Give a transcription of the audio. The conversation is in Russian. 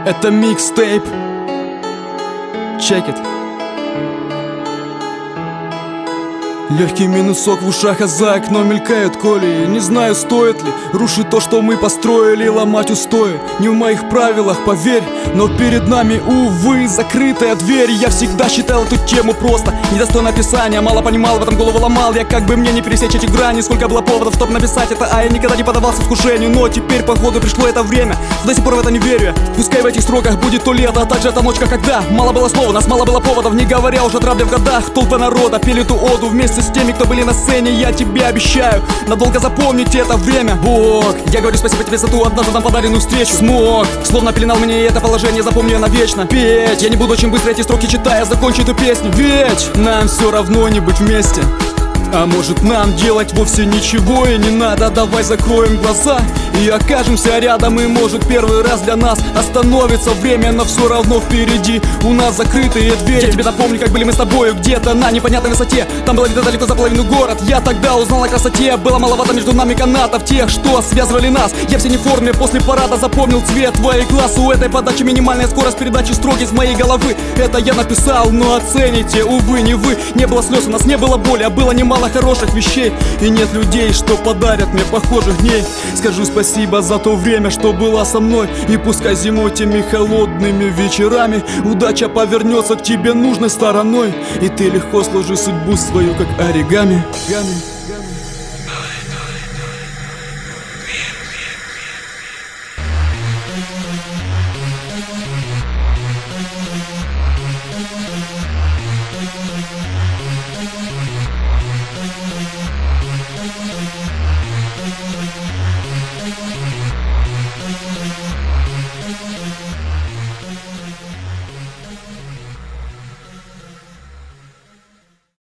Это микстейп. Check it. Легкий минусок в ушах, а за окном мелькают колеи. Не знаю, стоит ли рушить то, что мы построили, ломать устои. Не в моих правилах, поверь, но перед нами, увы, закрытая дверь. Я всегда считал эту тему просто недостойно описания. Мало понимал, в этом голову ломал я, как бы мне не пересечь эти грани. Сколько было поводов, чтобы написать это, а я никогда не поддавался искушению. Но теперь, походу, пришло это время. До сих пор в это не верю. Пускай в этих строках будет то лето, а также эта ночь, как когда. Мало было слова, нас мало было поводов, не говоря уже о травле в годах. Толпа народа пели ту оду вместе с теми, кто были на сцене. Я тебе обещаю надолго запомнить это время. Бог, я говорю спасибо тебе за ту однажды нам подаренную встречу. Смог, словно пеленал мне это положение, запомню я навечно. Петь, я не буду очень быстро эти строки читая, закончу эту песню. Ведь нам все равно не быть вместе. А может нам делать вовсе ничего и не надо. Давай закроем глаза и окажемся рядом. И может первый раз для нас остановится время, но все равно впереди у нас закрытые двери. Я тебе напомню, как были мы с тобою где-то на непонятной высоте. Там было видно далеко за половину город. Я тогда узнал о красоте. Было маловато между нами канатов, тех, что связывали нас. Я в синей форме после парада запомнил цвет твоих глаз. У этой подачи минимальная скорость передачи строк из моей головы. Это я написал, но оцените, увы, не вы. Не было слез, у нас не было боли, а было немало хороших вещей. И нет людей, что подарят мне похожих дней. Скажу спасибо за то время, что была со мной. И пускай зимой теми холодными вечерами удача повернется к тебе нужной стороной, и ты легко сложи судьбу свою, как оригами.